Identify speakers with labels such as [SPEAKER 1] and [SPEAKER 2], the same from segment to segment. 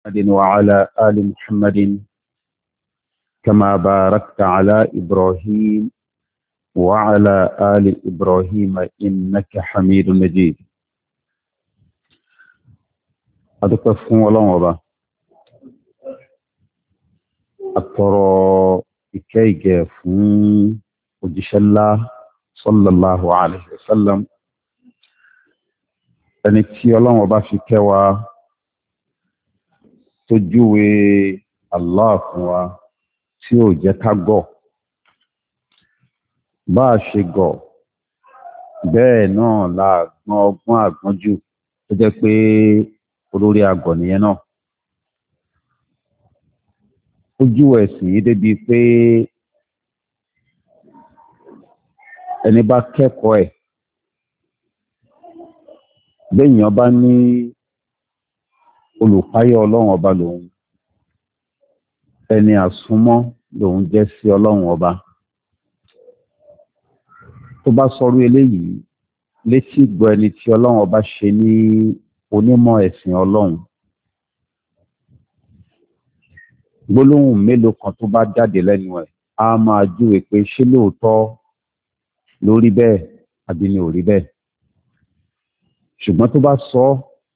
[SPEAKER 1] محمد وعلى آل محمد كما باركت على إبراهيم وعلى آل إبراهيم إنك حميد مجيد. أدقفهم الله وبا أترى إكيك فون وجيش الله صلى الله عليه وسلم أن تي الله وبا في كوا تجوي الله فوا tí ó jẹ́ ká gọ̀ bá a ṣe gọ̀ bẹ́ẹ̀ náà la gbọ́n ọgbọ́n àgbọ́njù tó jẹ́ pé olórí àgọ̀ nìyẹn náà ojú ẹ̀sìn yìí débi pé ẹni bá kẹ́kọ̀ọ́ ẹ̀ béèyàn bá ní olùpáyọ̀ ọlọ́run ọba lòun ẹni àsúnmọ́ lòun jẹ́ sí ọlọ́run ọba tó bá sọrú eléyìí létí gbọ́ ẹni tí ọlọ́run ọba ṣe ní onímọ̀ ẹ̀sìn ọlọ́run gbólóhùn mélòó kan tó bá jáde lẹ́nu ẹ̀ á máa júwe pé ṣé lóòótọ́ ló rí bẹ́ẹ̀ àbí ni ò rí bẹ́ẹ̀ ṣùgbọ́n tó bá sọ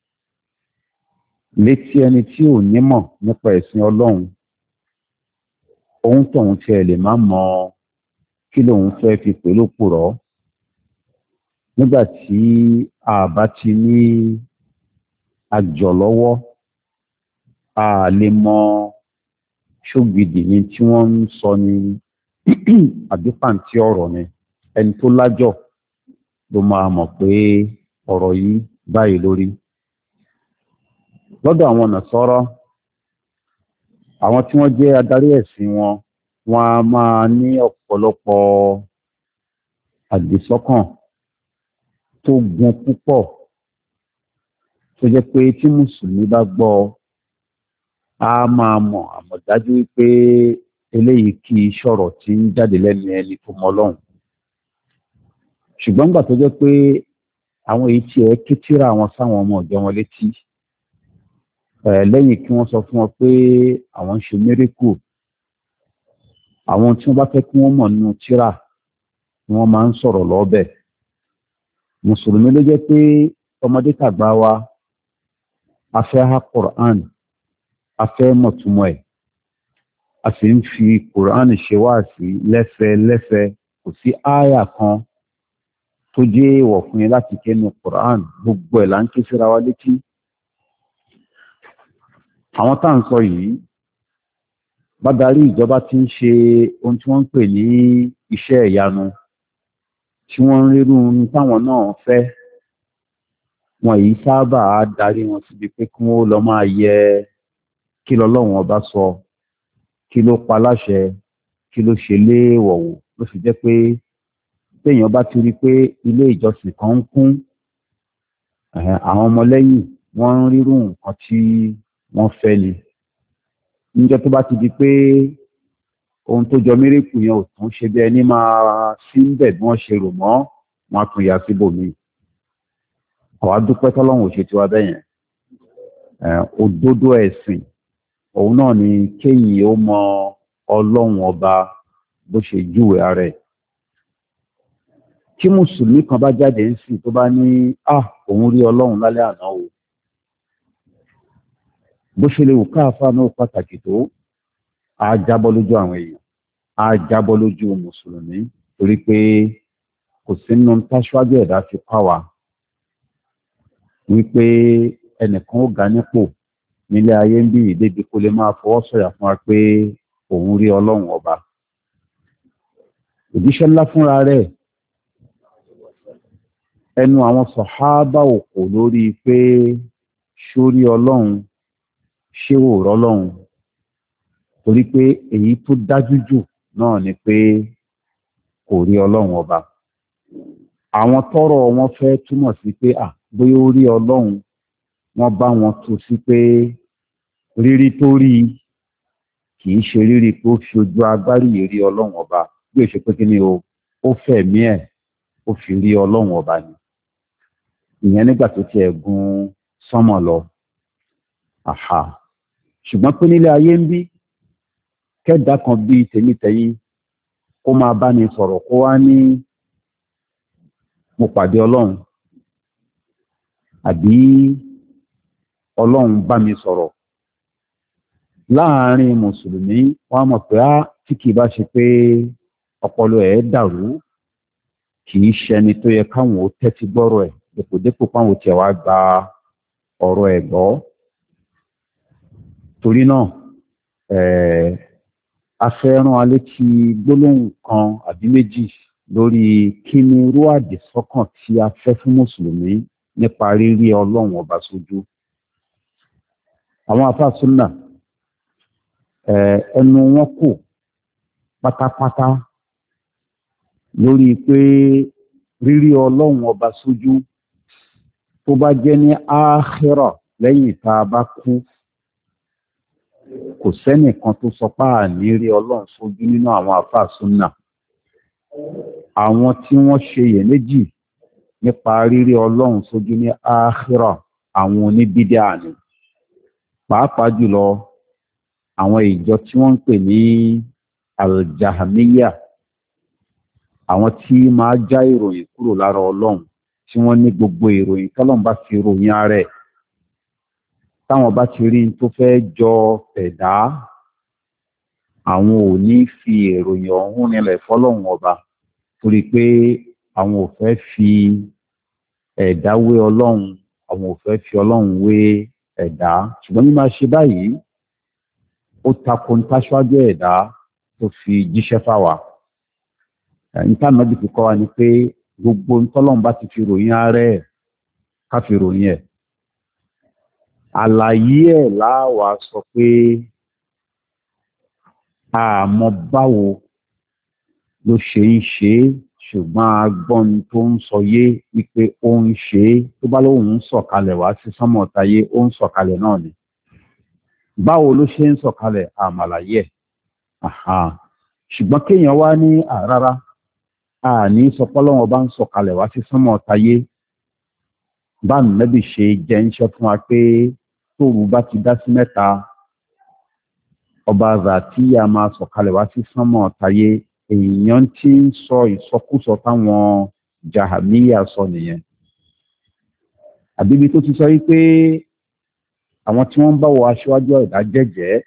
[SPEAKER 1] létí ẹni tí ò nímọ̀ nípa ẹ̀sìn ọlọ́run ohun tóun tí ẹ lè má mọ kí lòun fẹ́ fi pè lópùrọ́ nígbà tí a bá ti ní àjọ lọ́wọ́ a lè mọ ṣógidì ní tí wọ́n ń sọ ní àbípàǹtí ọ̀rọ̀ ni ẹni tó lájọ ló máa mọ̀ pé ọ̀rọ̀ yìí báyìí lórí lọ́dọ̀ àwọn Nasara àwọn tí wọ́n jẹ́ adarí ẹ̀sìn wọn a máa ní ọ̀pọ̀lọpọ̀ àdìsọ́kàn tó gun púpọ̀ tó jẹ́ pé tí mùsùlùmí bá gbọ́ a máa mọ̀ àmọ̀dájú wípé eléyìí kì í ṣọ̀rọ̀ tí ń jáde lẹ́nu ẹni tó mọ Ọlọ́run ṣùgbọ́n gbà tó jẹ́ pé àwọn èyí tí ẹ ké tíra àwọn sáwọn ọmọ ọ̀jọ́ wọn létí lẹ́yìn kí wọ́n sọ fún wọn pé àwọn ń ṣe mérékù àwọn tí wọ́n bá fẹ́ kí wọ́n mọ̀ nínú tírà ni wọ́n máa ń sọ̀rọ̀ lọ́bẹ̀ mùsùlùmí ló jẹ́ pé ọmọdé tàgbà wa a fẹ́ há Qur'an a fẹ́ mọ̀túmọ̀ ẹ̀ a sì ń fi Qur'an ṣe wáàsí lẹ́sẹẹlẹ́sẹ kò sí ááyà kan tó jẹ́ èèwọ̀ fún yín láti kẹ́nu Qur'an gbogbo ẹ̀ là ń ké síra wa létí àwọn tá à ń sọ yìí bá darí ìjọba tí ń ṣe ohun tí wọ́n ń pè ní iṣẹ́ ìyanu tí wọ́n ń rírú táwọn náà fẹ́ wọn yìí sábà darí wọn síbi pé kí wọ́n lọ máa yẹ kí lọ́lọ́run ọba sọ kí ló pa láṣẹ kí ló ṣe léèwọ̀ wò ló fi jẹ́ pé téèyàn bá ti rí pé ilé ìjọsìn kan ń kún àwọn ọmọlẹ́yìn wọ́n ń rírú nǹkan tí wọ́n fẹ́ ni níjọ́ tó bá ti di pé ohun tó jọ mérékù yẹn ò tún ṣe bí ẹni máa sí ń bẹ̀ bí wọ́n ṣe rò mọ́ wọn á tún ya síbòmíì àwa dúpẹ́ tọ́lọ́run ò ṣe tiwa bẹ́yẹn òdodo ẹ̀sìn òun náà ni kéyìn ó mọ ọlọ́run ọba bó ṣe júwe ara ẹ̀ kí mùsùlùmí kan bá jáde ń sìn tó bá ní òun rí ọlọ́run lálẹ́ àná o bó ṣe lè wù káàfà náà pàtàkì tó á jábọ́ lójú àwọn èèyàn á jábọ́ lójú mùsùlùmí torí pé kò sí nínú táṣíwájú ẹ̀dá fi pàwà wípé ẹnìkan ó ga nípò nílé ayé ń bí ìdébi kó lè máa fọwọ́ sọ̀yà fún wa pé òun rí ọlọ́run ọba òjíṣẹ́ ńlá fúnra rẹ̀ ẹnu àwọn sàhábà òkò lórí pé ṣó rí ọlọ́run ṣé ò rọ́lọ́run torí pé èyí tó dájú jù náà ni pé kò rí ọlọ́run ọba àwọn tọ́rọ̀ wọn fẹ́ túmọ̀ sí pé bóyá ó rí ọlọ́run wọ́n bá wọn tó sí pé rírí tó rí kì í ṣe rírí tó fi ojú agbárí rí ọlọ́run ọba bí ó ṣe pé kí ni ó fẹ̀mí ẹ̀ ó fi rí ọlọ́run ọba ni ìyẹn nígbà tó ti ẹ̀gún sánmọ̀ lọ àhà ṣùgbọ́n pé nílé ayé ń bí kẹ́dà kan bíi tèmi tẹ̀yìn kó máa bá ní sọ̀rọ̀ kó wá ní mo pàdé ọlọ́run àbí ọlọ́run bá mi sọ̀rọ̀ láàárín mùsùlùmí wọ́n mọ̀ pé tí kìí bá ṣe pé ọpọlọ ẹ̀ dàrú kìí ṣẹni tó yẹ káwọn ó tẹ́tí gbọ́rọ̀ ẹ̀ dépòdépò káwọn ó tiẹ̀ wá gba ọ̀rọ̀ ẹ̀ gbọ́. torí náà a fẹ́ rán alé tí gbólóhùn kan àbí méjì lórí kí ni irú àdìsọ́kàn tí a fẹ́ fún mùsùlùmí nípa rírí ọlọ́run ọba sójú. àwọn àfáà súnnà ẹnu wọn kò pátápátá lórí pé rírí ọlọ́run ọba sójú tó bá jẹ́ ní áhírà lẹ́yìn tá a bá kú kò sẹ́nìkan tó sọ pé àní rí ọlọ́run sójú nínú àwọn àfáà súnnà. àwọn tí wọ́n ṣe iyèméjì nípa rírí ọlọ́run sójú ní áhírà àwọn oníbídíà ni, pàápàá jùlọ àwọn ìjọ tí wọ́n ń pè ní aljahamiya, àwọn tí máa já ìròyìn kúrò lára ọlọ́run tí wọ́n ní gbogbo ìròyìn tọ́lọ́run bá fi ròyìn ara ẹ̀ táwọn bá ti rí tó fẹ́ jọ ẹ̀dá àwọn ò ní fi ìròyìn ọ̀hún nílẹ̀ fọ́lọ́run ọba torí pé àwọn ò fẹ́ fi ẹ̀dá wé ọlọ́run, àwọn ò fẹ́ fi ọlọ́run wé ẹ̀dá. ṣùgbọ́n ní máa ṣe báyìí ó tako ń táṣáájú ẹ̀dá tó fi jíṣẹ́ fáwa. níta náà bí fi kọ́ wa ni pé gbogbo ntọ́lọ́run bá ti fi ròyìn ara ẹ̀ ká fi ròyìn ẹ̀. àlàyé ẹ̀ láwàá sọ pé àmọ́ báwo ló ṣe ń ṣe é ṣùgbọ́n agbọ́n tó ń sọ yé wípé ó ń ṣe é tó bá lóun ń sọ̀kalẹ̀ wá sí sánmọ̀ táyé ó ń sọ̀kalẹ̀ náà ni. báwo ló ṣe ń sọ̀kalẹ̀ àmàlàyé ẹ̀. ṣùgbọ́n kéèyàn wá ní rárá àní sọpọ́lọ́wọ́n bá ń sọ̀kalẹ̀ wá sí sánmọ̀ táyé bá nẹ́bì ṣe jẹ́ ń ṣe fún wa pé tóòrù bá ti dá sí mẹ́ta ọba zàtíyà máa sọ̀kalẹ̀ wá sí sánmọ̀ táyé. èèyàn tí ń sọ ìsọkúsọ táwọn jahamiya sọ nìyẹn. àbíbi tó ti sọ wípé àwọn tí wọ́n ń bá wọ aṣíwájú ẹ̀dá jẹ́jẹ́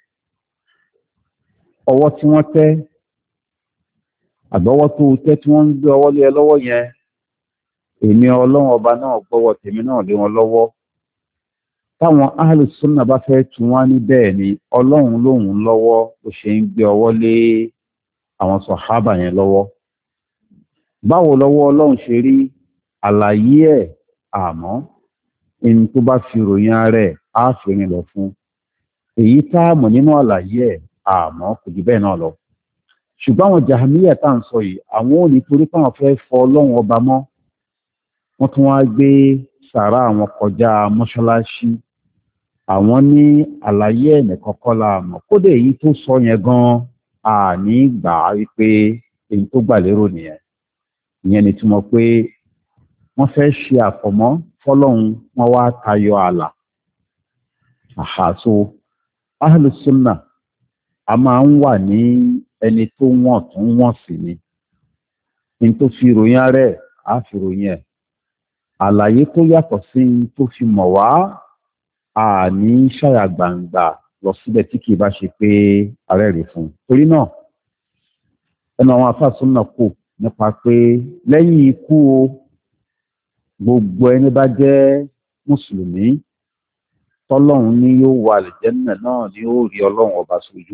[SPEAKER 1] ọwọ́ tí wọ́n tẹ́ àgbọ́wọ́ tó tẹ́ tí wọ́n ń gbé ọwọ́ lé ẹ lọ́wọ́ yẹn èmi ọlọ́run ọba náà gbọ́wọ́ tèmi náà lé wọn lọ́wọ́. táwọn ahlu sunna bá fẹ́ tún wá ní bẹ́ẹ̀ ni ọlọ́run lóhun lọ́wọ́ ó ṣe ń gbé ọwọ́ lé àwọn sọ̀hábà yẹn lọ́wọ́. báwo lọ́wọ́ ọlọ́run ṣe rí àlàyé ẹ̀ àmọ́ ẹni tó bá fi ròyìn ara ẹ̀ á fi rìn lọ fún. èyí tá a mọ̀ nínú àlàyé ẹ̀ àmọ́ kò jù bẹ́ẹ̀ náà lọ. ṣùgbọ́n àwọn jahamiya tá à ń sọ yìí àwọn ò ní torí pé àwọn fẹ́ fọ ọlọ́run ọba mọ́ wọ́n tún wá gbé sàrá àwọn kọjá mọ́ṣáláṣí. àwọn ní àlàyé ẹ̀ nìkan kọ́ la mọ̀ kódà èyí tó sọ yẹn gan-an àní gbà á wípé èyí tó gbà lérò nìyẹn. ìyẹn ni túmọ̀ pé wọ́n fẹ́ ṣe àfọ̀mọ́ fọ́lọ́run wọ́n wá tayọ ààlà. àhàso ahlu sunna a máa ń wà ní ẹni tó wọ̀n tún wọ̀n sí ni. ní tó fi ròyìn ara ẹ̀ á fi ròyìn ẹ̀. àlàyé tó yàtọ̀ sí ní tó fi mọ̀ wá àní ṣàyà gbangba lọ síbẹ̀ tí kìí bá ṣe pé ààrẹ rè fún un. torí náà ẹnu àwọn àfáà súnnà kò nípa pé lẹ́yìn ikú o gbogbo ẹni bá jẹ́ mùsùlùmí tọ́lọ́run ní yóò wà àlùjánnà náà ni ó rí ọlọ́run ọba sójú.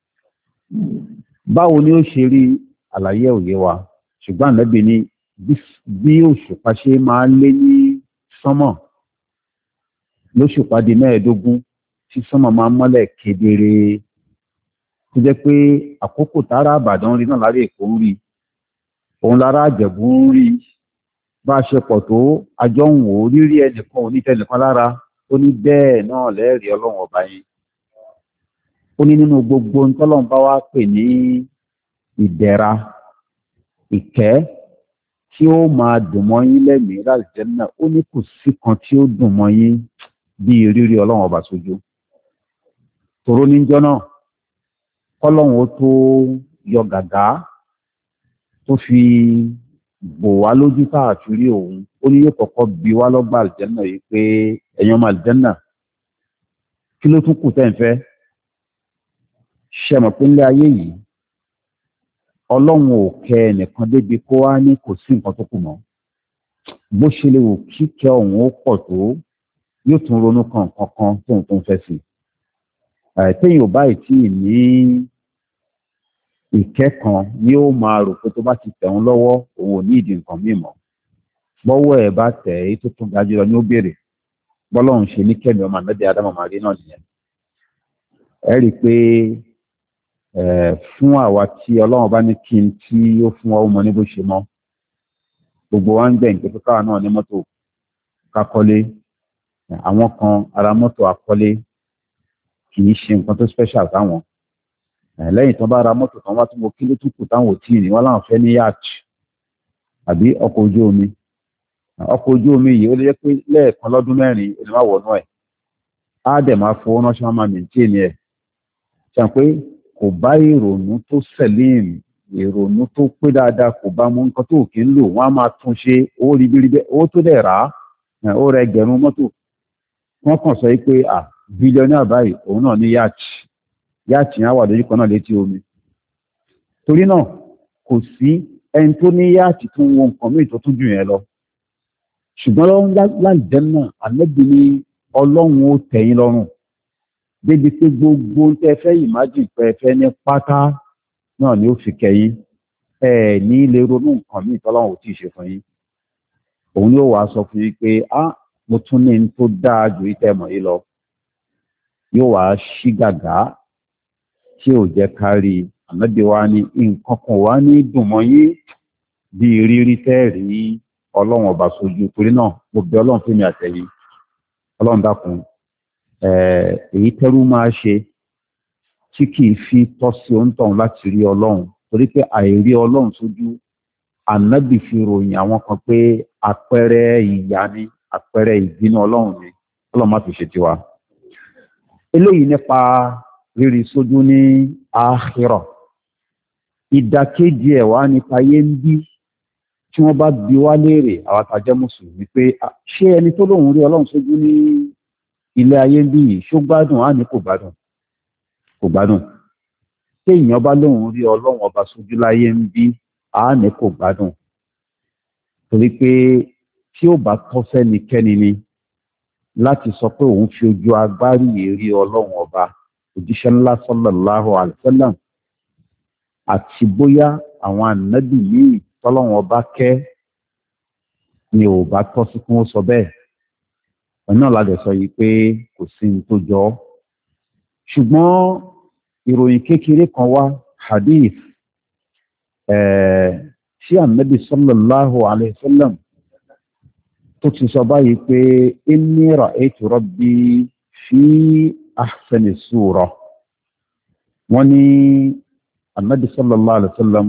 [SPEAKER 1] báwo ni ó ṣe rí àlàyé òye wa ṣùgbọ́n ànábì ní bí òṣùpá ṣe máa ń lé ní sánmọ̀ lóṣùpá di 15 tí sánmọ̀ máa ń mọ́lẹ̀ kedere tó jẹ́ pé àkókò tára àbàdàn rí náà lára èkó ń rí òun lára àjẹ̀bú ń rí bá a ṣe pọ̀ tó àjọ ń wò rírí ẹnìkan onítẹnìkan lára ó ní bẹ́ẹ̀ náà lẹ́ẹ̀rí ọlọ́run ọba yín. ó ní nínú gbogbo ntọ́lọ́run bá wá pè ní ìdẹ̀ra ìkẹ́ tí ó máa dùn mọ́ yín lẹ́mìí l'Àlùjánnà ó ní kò sí kan tí ó dùn mọ́ yín bí rírí ọlọ́run ọba sójú. tòró níjọ́ náà kọ́lọ́hún ó tó yọ gàgá tó fi bò wá lójú káàkiri òun ó ní yóò kọ́kọ́ bi wá lọ́gbà àlìjẹ́nà yìí pé ẹ̀yin ọmọ àlìjẹ́nà kí ló tún kù tẹ́ ń fẹ́ ṣe mọ̀ pé nílé ayé yìí ọlọ́run ò kẹ ẹnìkan débi kó wá ní kò sí nǹkan tó kù mọ́ bó ṣe lè wò kíkẹ́ ọ̀hún ó pọ̀ tó yóò tún ronú kan kankan tóun tó ń fẹ́ sí téèyàn ò báyìí tí ì ní ìkẹ́ kan ni ó máa rò pé tó bá ti tẹ̀wọ́n lọ́wọ́ òun ò ní ìdí nǹkan míì mọ́ bọ́wọ́ ẹ̀ bá tẹ̀ èyí tó tún ga jùlọ ní ó béèrè bọ́lọ́run ṣe ní kẹ́mi ọmọ ànábì ádámù máa rí náà nìyẹn ẹ rí i pé fún àwa tí ọlọ́run bá ní kí n tí ó fún wa ó mọ ní bó ṣe mọ́ gbogbo wa ń gbẹ̀yìn pé káwa náà ní mọ́tò kákọ́lé àwọn kan ara mọ́tò àkọ́lé kì í ṣe nǹkan tó special táwọn lẹ́yìn tó bá ra mọ́tò tán wá tún mo kí ló tún kù táwọn ò tí ì ní wọ́n láwọn fẹ́ ní yacht àbí ọkọ̀ ojú omi ọkọ̀ ojú omi yìí ó lè jẹ́ pé lẹ́ẹ̀kan lọ́dún mẹ́rin ó lè má wọnú ẹ̀ á dẹ̀ máa fowó ránṣẹ́ wọn máa maintain ẹ̀ ṣe pé kò bá ìrònú tó sẹ̀lẹ́m ìrònú tó pé dáadáa kò bá mú nǹkan tó kì í lò wọ́n á máa tún ṣe owó ribiribi owó tó dẹ̀ rà á ó rẹ ẹgbẹ̀rún mọ́tò wọ́n kàn sọ pé bílíọ̀nù àbáyé òun náà ní yacht yáàtì yẹn wà lójú kan náà létí omi torí náà kò sí ẹni tó ní yáàtì tó ń wo nǹkan míì tó tún jù yẹn lọ ṣùgbọ́n lọ́wọ́ láìjẹ́ náà àlẹ́bí ní ọlọ́run ó tẹ̀yìn lọ́rùn débi pé gbogbo tẹ́ fẹ́ ìmájì pẹ́ẹ́fẹ́ ní pátá náà ni ó fi kẹ́yìn ní lè ronú nǹkan míì tọ́lọ́run ò tí ì ṣe fún yín òun yóò wá sọ fún yín pé mo tún ní tó dáa ju ìtẹ̀mọ̀ yìí lọ yóò wá ṣí gàgá tí ò jẹ́ kárí ànábì wa ní nǹkan kan wá ní dùnmọ́ yín bí rírí tẹ́ẹ̀rí ọlọ́run ọba sójú torí náà mo bẹ̀ ọlọ́run fún mi àtẹ̀yìn ọlọ́run dákun èyí tẹ́rú máa ṣe tí kì í fi tọ́ sí òǹtọ̀hún láti rí ọlọ́run torí pé àìrí ọlọ́run sójú ànábì fi ròyìn àwọn kan pé àpẹẹrẹ ìyà ni àpẹẹrẹ ìbínú ọlọ́run ni ọlọ́run má fi ṣe tiwa eléyìí nípa rírí sójú ní àkhírà ìdàkejì ẹ̀ wá nípa ayé ń bí tí wọ́n bá bi wá léèrè àwọn àtàjẹ́ mùsùlùmí pé ṣé ẹni tó lóun rí ọlọ́run sójú ní ilé ayé ń bí yìí ṣó gbádùn á ní kò gbádùn tí èèyàn bá lóun rí ọlọ́run ọba sójú láyé ń bí á ní kò gbádùn torí pé tí ó bá tọ́ sẹ́nikẹ́ni ni láti sọ pé òun fi ojú agbárí rí ọlọ́run ọba òjíṣẹ́ ńlá sallallahu alaihi wasallam àti bóyá àwọn ànábì míì tọ́lọ́run ọba kẹ́ ni ò bá tọ́ sí kí wọ́n sọ bẹ́ẹ̀ ọ̀nà ládẹ̀ sọ yìí pé kò sí ní tó jọ ṣùgbọ́n ìròyìn kékeré kan wá hadith tí ànábì sallallahu alaihi wasallam tó ti sọ báyìí pé inni ra'aytu rabbi fi ahsani sura wọ́n ní ànábì sallallahu alaihi wasallam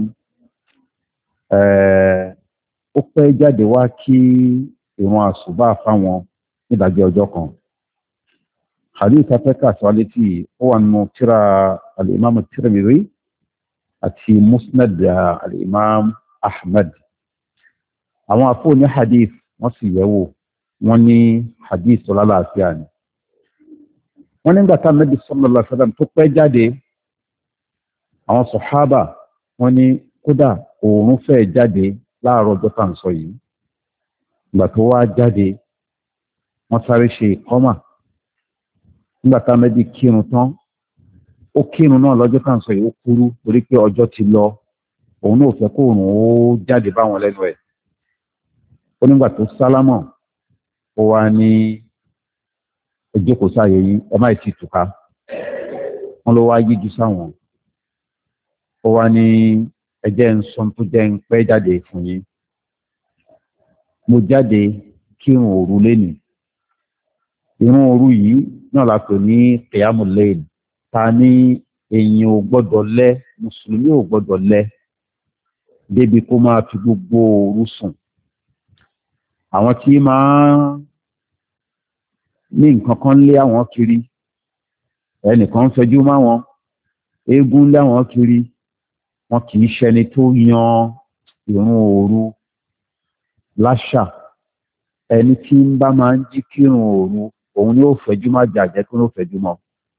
[SPEAKER 1] ó pẹ́ jáde wá kí ìrun àsùbá fáwọn nídàjẹ́ ọjọ́ kan hadith afẹ́kà sọ́lé tí ó wà nù tíra al-imam at-Tirmidhi àti musnad al-imam ahmad àwọn àfọ́ ní hadith wọ́n sì yẹ̀wò wọ́n ní hadith lálàáfíà ni wọ́n nígbà tá Ànábì sallallahu alaihi wasallam tó pẹ́ jáde àwọn sàhábà wọ́n ní kódà oòrùn fẹ́ jáde láàárọ̀ ọjọ́ tá ń sọ yìí ìgbà tó wá jáde wọ́n sáré ṣe ìkọ́mà nígbà tá Ànábì kírun tán ó kírun náà lọ́jọ́ tá ń sọ yìí ó kúrú torí pé ọjọ́ ti lọ òun náà fẹ́ kó oòrùn ó jáde báwọn lẹ́nu ẹ̀ ó nígbà tó sálámọ̀ ó wá ní ìjókòó sáyé yìí ẹ má ti tùká wọn ló wá yíjú sáwọn ó wá ní ẹjẹ́ ń sọ tó jẹ́ ń pẹ́ jáde fún yín mo jáde kírun òru lénìí ìrun òru yìí náà la pè ní qiyamul layl ta ní èyàn ò gbọ́dọ̀ lẹ́ mùsùlùmí ò gbọ́dọ̀ lẹ́ débi kó máa fi gbogbo òru sùn àwọn tí máa ní nǹkan kan lé àwọn kiri ẹnìkan fẹjú má wọn eégún láwọn kiri, wọn kì í ṣẹni tó yan ìrun òru láṣà. ẹni tí ń bá máa ń jí kírun òru òun ni ó fẹjú má jà jẹ́ tó ló fẹjú mọ́.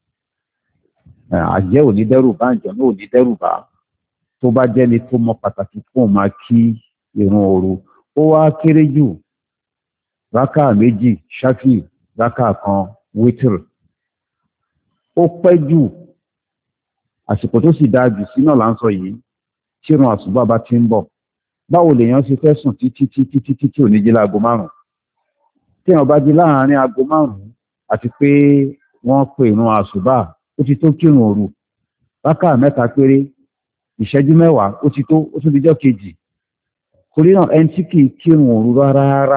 [SPEAKER 1] àjẹ́ ò ní dẹ́rù bá àjọ náà ò ní dẹ́rù bá tó bá jẹ́ni tó mọ pàtàkì fún máa kí ìrun òru. ó wá kéré jù rákà méjì ṣáfì, rákà kan wítìrì. ó pẹ́ jù àsìkò tó sì dáa jù sí náà là ń sọ yìí tí ìrun àsùbá bá ti ń bọ̀. báwo lèèyàn ṣe fẹ́ sùn títí ò ní jí láago márùn-ún? tí èèyàn bá jí láàárín aago márùn-ún àti pé wọ́n pe ìrun àsùbá ó ti tó kírun òru rákà mẹ́ta péré ìṣẹ́jú mẹ́wàá ó ti tó, ó tún dijọ́ kejì. torí náà ẹni tí kì í kírun òru rárá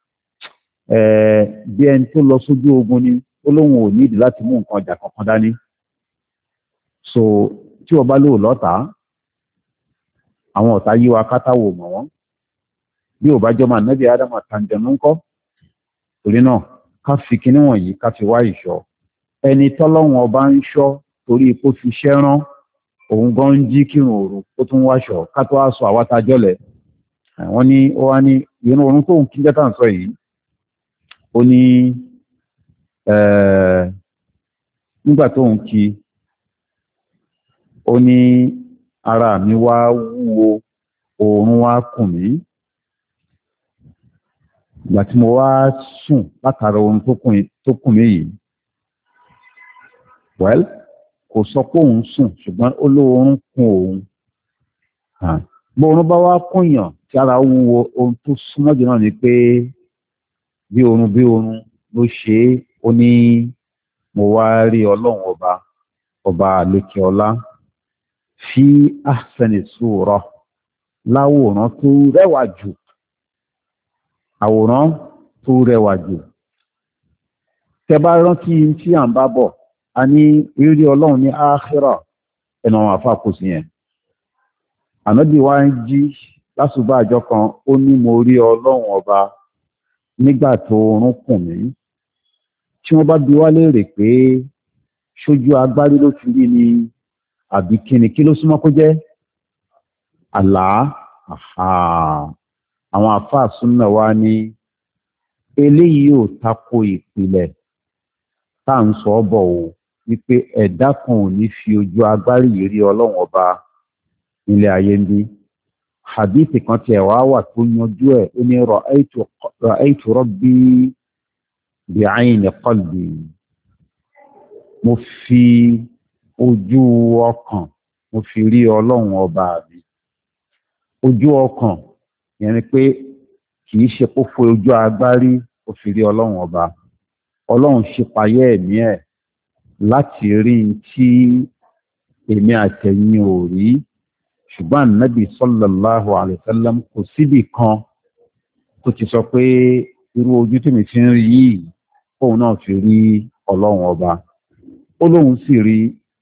[SPEAKER 1] bí ẹni tó lọ sójú ogun ni ó lóun ò nídìí láti mú nǹkan ọjà kankan dání. so tí wọ́n bá lò lọ́tàá àwọn ọ̀tá yí wa kátàwò mọ̀ wọ́n bí ò bá jọ máa nẹ́bí ádámà tàǹjẹ̀nú ńkọ́. torí náà ká fi kinní wọ̀nyí ká fi wá ìṣọ́. ẹni tọ́lọ́wọ̀n ọba ń ṣọ́ torí ipò fi ṣẹ́ rán òun gan ń jí kírun òru ó tún wáṣọ ká tó wá sọ àwátajọ́lẹ̀. wọ́n ní ó wá ní ìrun òrun tóun kí jẹ́ta ń sọ yìí ó ní nígbà tóun kí ó ní ara mi wá wúwo oorun wá kùn mí. ìgbà tí mo wá sùn látara oorun tó kùn mí yìí well kò sọ pé òun sùn ṣùgbọ́n ó lóorun kùn òun. bóorun bá wá kùnyàn tí ara wúwo ohun tó súnmọ́ jù náà ni pé bí oorun ló ṣe é. ó ní mo wá rí ọlọ́run ọba àlékè ọlá fi ahsani sura láwòrán tó rẹwà jù. àwòrán tó rẹwà jù. tẹ́ bá rántí tí à ń bá bọ̀ a ní rírí ọlọ́run ní áhírà ẹnu àwọn àfàkóso yẹn. ànábì wa ń jí lásùbà àjọ kan ó ní mo rí ọlọ́run ọba nígbà tó oorun kùn mí. tí wọ́n bá bi wá léèrè pé ṣojú agbárí ló fi rí ni àbí kíni kí ló súnmọ́ kó jẹ́ àlá. àwọn àfáà súnmọ́ wa ní eléyìí ò tako ìpìlẹ̀ tá à ń sọ bọ̀ o wípé ẹ̀dá kan ò ní fi ojú agbárí yìí rí ọlọ́run ọba nílé ayé ń bí. hadithi kan tiẹ̀ wá wà tó yanjú ẹ̀ ó ní ra'aytu rabbi bi'ayni qalbi. mo fi ojú ọkàn mo fi rí ọlọ́run ọba mi. ojú ọkàn yẹn ni pé kì í ṣe kó fo ojú agbárí ó fi rí ọlọ́run ọba. ọlọ́run ṣípayé ẹ̀mí ẹ̀ láti rí tí èmi àtẹ̀yìn ò rí. ṣùgbọ́n ànábì sallallahu alaihi wasallam kò síbì kan tó ti sọ pé irú ojú tí mi fi ń rí yìí òun náà fi rí ọlọ́run ọba. ó lóun sì rí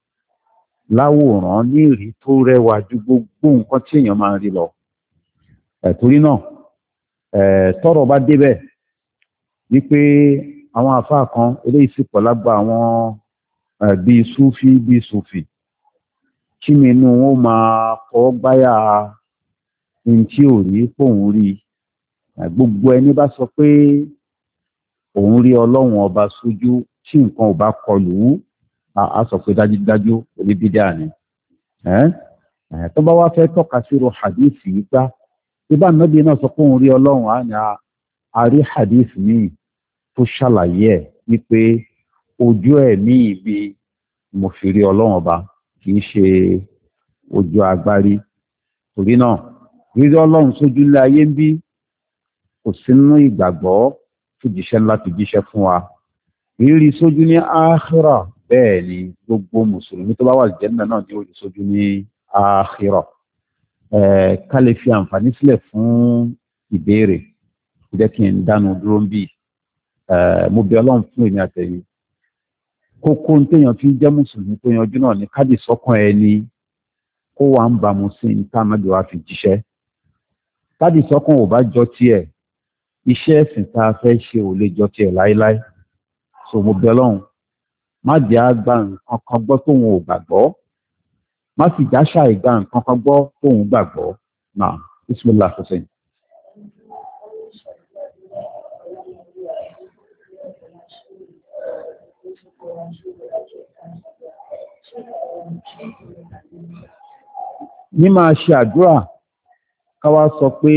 [SPEAKER 1] láwòrán ní ìrí tó rẹwà ju gbogbo nǹkan tí èèyàn máa ń rí lọ. torí náà tọ́rọ̀ bá débẹ̀ wípé àwọn àfáà kan eléyìí sì pọ̀ lágbà àwọn bíi súfì kí ni inú wọn máa fọwọ́ gbáyà ní tí ò rí pòun rí. gbogbo ẹni bá sọ pé òun rí ọlọ́run ọba sójú tí nǹkan ò bá kọlù ú a sọ pé dájúdájú oníbídà ni. tó bá wá fẹ́ tọ́ka sírò hadith yìí gbá ibà nàbí náà sọ pé òun rí ọlọ́run á ní a rí hadith míì tó ṣàlàyé ẹ̀ wípé ojú ẹ̀mí ibi mo fi rí ọlọ́run ọba kì í ṣe ojú agbárí. torí náà rírí ọlọ́run sójú ilé ayé ń bí kò sínú ìgbàgbọ́ tó jíṣẹ́ ńlá ti jíṣẹ́ fún wa. rírí sójú ní áhírà bẹ́ẹ̀ ni gbogbo mùsùlùmí tó bá wà Jánnà náà ní ojú sójú ní áhírà. ká lè fi àǹfààní sílẹ̀ fún ìbéèrè jẹ́ kí n dánu dúró ń bì. mo bẹ̀ ọlọ́run fún èmi àtẹ̀yìn. kókó téèyàn fi jẹ́ mùsùlùmí tó yanjú náà ní kádì sọ́kàn ẹni kó wà ń bámu sí ní tánàbí wa fi jíṣẹ́. kádì sọ́kàn ò bá jọ tiẹ̀ iṣẹ́ ẹ̀sìn tá a fẹ́ ṣe ò lè jọ tiẹ̀ láéláé. so mo bẹ̀ ọlọ́run má jẹ́ àgbà nǹkan kan gbọ́ tóun ò gbàgbọ́, má sì jáṣà ìgbà nǹkan kan gbọ́ tóun gbàgbọ́. Náà bismillah hussein. ní máa ṣe àdúrà káwá sọ pé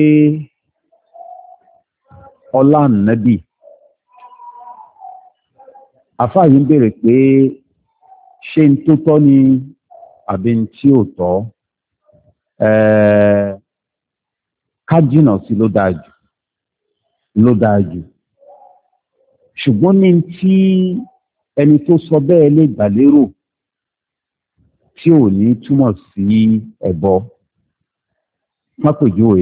[SPEAKER 1] ọlá nàbì, àfáà yìí ń béèrè pé ṣé n tó tọ́ ni àbí n tí ò tọ́. Ká jìnà sí ló dáa jù ṣùgbọ́n ní tí ẹni tó sọ bẹ́ẹ̀ lè gbà lérò tí ò ní túmọ̀ sí ẹbọ. Mápèjúwe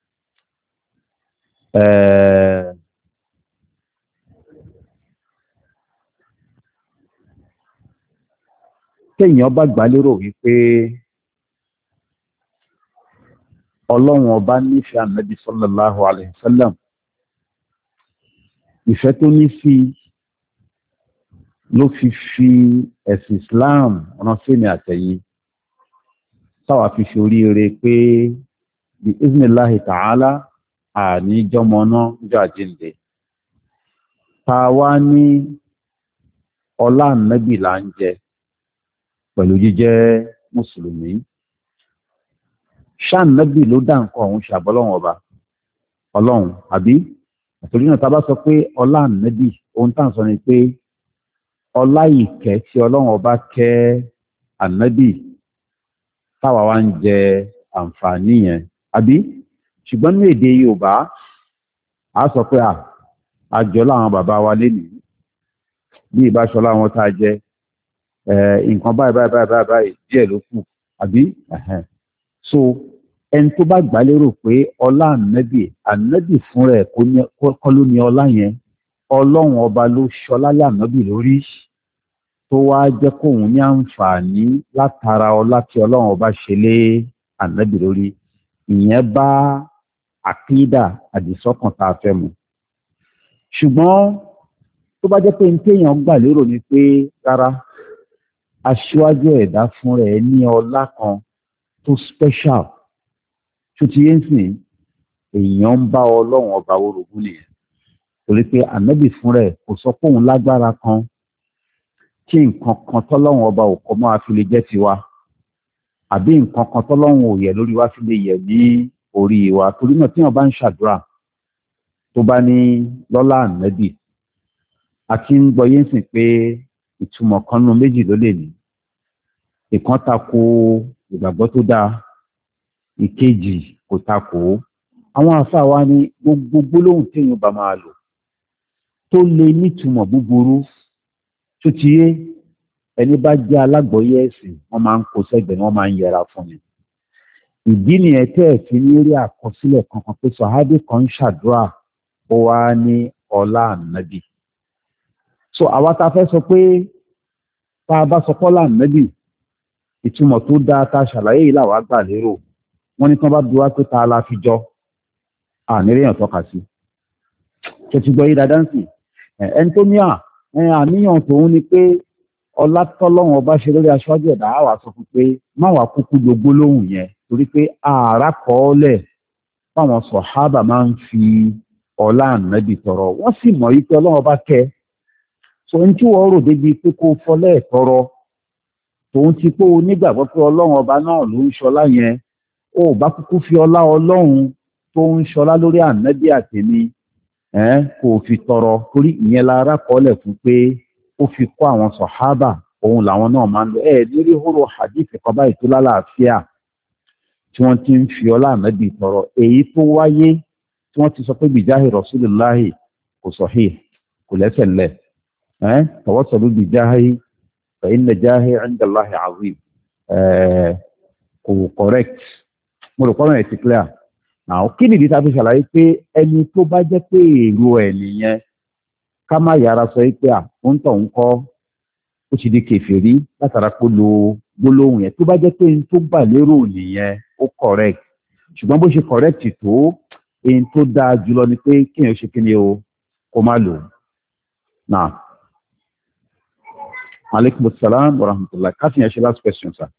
[SPEAKER 1] téèyàn bá gbà lérò wípé ọlọ́run ọba nífẹ̀ẹ́ ànábì sallallahu alaihi wasallam, ìfẹ́ tó ní sí ló fi ẹ̀sìn Islam rán sí ní àtẹ̀yìn táwa fi ṣe oríire pé bí iznillahi ta'ala àní jọmọ́ná jọ àjíǹde. Ta wá ní ọlá ànábì là ń jẹ pẹ̀lú jíjẹ́ mùsùlùmí. Ṣáà ànábì ló dá nǹkan ọ̀hún ṣàbọ́lọ́run ọba ọlọ́run àbí? Àtòrí náà ta bá sọ pé ọlá ànábì, ohun tá à ń sọ ni pé ọlá ìkẹ́ tí ọlọ́run ọba kẹ́ ànábì táwa wá ń jẹ àǹfààní yẹn àbí? Ṣùgbọ́n ní èdè Yorùbá a sọ pé àjọ láwọn bàbá wa lénìí bí ìbáṣọlá wọn tá a jẹ nǹkan báyìí díẹ̀ ló kù àbí? So ẹni tó bá gbà lérò pé ọlá ànábì fún rẹ̀ kọ́ ló ní ọlá yẹn, ọlọ́run ọba ló ṣọlá lé ànábì lórí tó wá jẹ́ kóun ní àǹfààní látara ọlá tí ọlọ́run ọba ṣe lé ànábì lórí. Ìyẹn bá àkídà àdìsọ́kàn tá a fẹ́ mu. Ṣùgbọ́n tó bá jẹ́ pé ní téèyàn gbà lérò ni pé rárá, aṣíwájú ẹ̀dá fún rẹ̀ ní ọlá kan tó special tó ti yé ń sìn, èèyàn ń bá ọlọ́run ọba orogún nìyẹn. Torí pé ànábì fún rẹ̀ kò sọ pé òun lágbára kan kí nǹkan kan tọ́lọ́run ọba ò kọ́ máa fi lè jẹ́ tiwa, àbí nǹkan kan tọ́lọ́run ò yẹ lórí wa fi lè yẹ ní orí wa. Torí náà tí wọ́n bá ń ṣàdúrà tó bá ní lọ́lá ànábì, a ti ń gbọ́ yé ń sìn pé ìtumọ̀ kan nínú méjì ló lè ní. Ìkan tako ìgbàgbọ́ tó dáa, ìkejì kò tako. Àwọn àfáà wa ní gbogbo gbólóhùn téèyàn bá máa lò tó lè nítumọ̀ búburú tó ti yé, ẹni bá jẹ́ alágbọ̀ọ́yé ẹ̀sìn wọ́n máa ń kó sẹ́gbẹ̀ẹ́, wọ́n máa ń yẹra fún ni. Ìdí nìyẹn tẹ́ ẹ̀ fi ní rí àkọsílẹ̀ kankan pé sàhábì kan ń ṣàdúrà ó wá ní ọlá ànábì. So àwa ta fẹ́ sọ pé tá a bá sọ pọ́lá ànábì, ìtumọ̀ tó dáa ta ṣàlàyé yìí làwa gbà lérò. Wọ́n ní kí wọ́n bá bí wá pé ta la fi jọ àníréyàn tọ́ka sí. Ṣé ti gbọ́ yí dáadáa sí? Ẹni tó ní àníyàn tòun ni pé ọlá tọ́lọ́run ọba ṣe lórí aṣáájú ẹ̀dá àwà sọ fún pé má wàá kúkú gbogbo lóhùn yẹn, torí pé ààrá kọ́ọ́lẹ̀ fáwọn sọ̀hábà máa ń fi ọlá ànábì tọrọ, wọ́n sì mọ̀ yí pé ọlọ́run ọba kẹ́. So ní tí wọ́n rò débi pé kó fọlẹ́ tọrọ tòun ti pé o nígbàgbọ́ pé ọlọ́run ọba náà ló ń ṣọlá yẹn, ó bá kúkú fi ọlá ọlọ́run tó ń ṣọlá lórí ànábì àtẹ̀mí kò fi tọrọ, torí ìyẹn lára kọ́lẹ̀ fún pé ó fi kọ́ àwọn sọ̀hábà, òun làwọn náà máa ń lò. Lórí hóró hadith kan báyìí tó lálàáfíà tí wọ́n ti ń fi ọlá ànábì tọrọ, èyí tó wáyé tí wọ́n ti sọ pé bìjáhì rasulillahi kò sahih, kò lẹ́sẹ̀ ńlẹ̀. Tawassalu bìjáhì fa inna jáhì inda Allahi azim, kò correct. Mo rò pọ́nrọ̀ ẹ̀ ti clear. Àwọn kí nìdí tá a fi ṣàlàyé pé ẹni tó bá jẹ́ pé èrò ẹ̀ nìyẹn, ká má yára sọ pé ó ń tọ̀ ń kọ́ ó ti di kèfèrí látara pé lo gbólóhùn yẹn. Tó bá jẹ́ pé ẹni tó gbà lérò nìyẹn ó correct. Ṣùgbọ́n bó ṣe correct tó, ẹni tó dáa jùlọ ni pé kéèyàn ṣe kí ni o kó má lò. Náà Alaikum assalam wa rahmatullah. Káfíń ẹ̀ṣẹ́ last question, sir.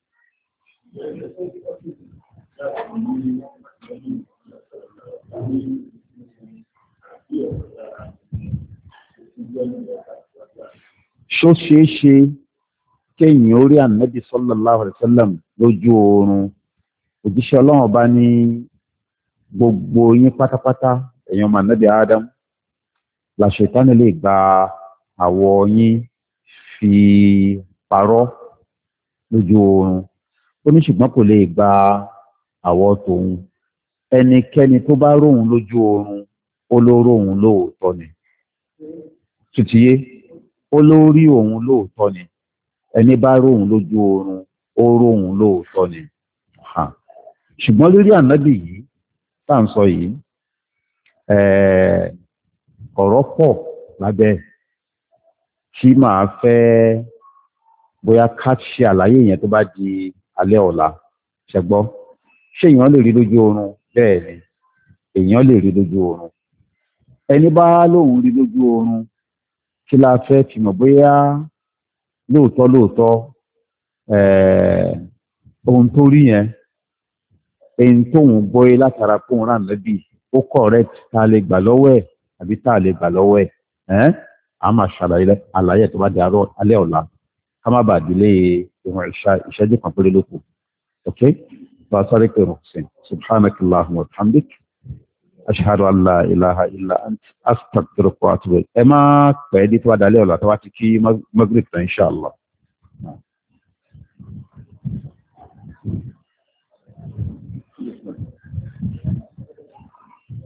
[SPEAKER 1] Ṣó ṣeé ṣe kéèyàn orí ànábì sallallahu alaihi wasallam lójú oorun? Òjíṣẹ́ Ọlọ́run ọba ní gbogbo yín pátápátá èèyàn ọmọ ànábì Adam la Ṣẹ̀tánì lè gba àwọ̀ yín fi parọ́ lójú oorun. Ó ní ṣùgbọ́n kò lè gba àwọ̀ tòun. Ẹnikẹ́ni tó bá róhun lójú oorun ó ló róhun lóòótọ́ ni. Tùtìyé ó ló rí òun lóòótọ́ ni. Ẹni bá róhun lójú oorun ó róhun lóòótọ́ ni. Ṣùgbọ́n lórí ànábì yìí tá à ń sọ yìí ọ̀rọ̀ pọ̀ lábẹ́ tí màá fẹ́ bóyá ká ṣe àlàyé yẹn tó bá di alẹ́ ọ̀la. Ṣẹgbọ́ ṣé èèyàn lè rí lójú oorun? Bẹ́ẹ̀ ni èèyàn lè rí lójú oorun. Ẹni bá lóhun rí lójú oorun kí la fẹ́ fi mọ̀ bóyá lóòótọ́ ohun tó rí yẹn èyí tóun gbọ́yé látara fóun rán lẹ́bí ó correct tá a lè gbà lọ́wọ́ ẹ̀ àbí tá a lè gbà lọ́wọ́ ẹ̀ a máa ṣàlàyé àlàyé tó bá di alẹ́ ọ̀la ká má bàa dílé ìwọ̀n ìṣẹ́jú kan péré lóko. Ok, bá a sáré pé rọ̀ṣin subhanakallahumma wa bihamdik ashhadu an la ilaha illa ant astaghfiruka wa atubu ilayk. Ẹ má pẹ́ dé tó bá dalẹ́ ọ̀la tó bá ti kí Maghrib insha Allah.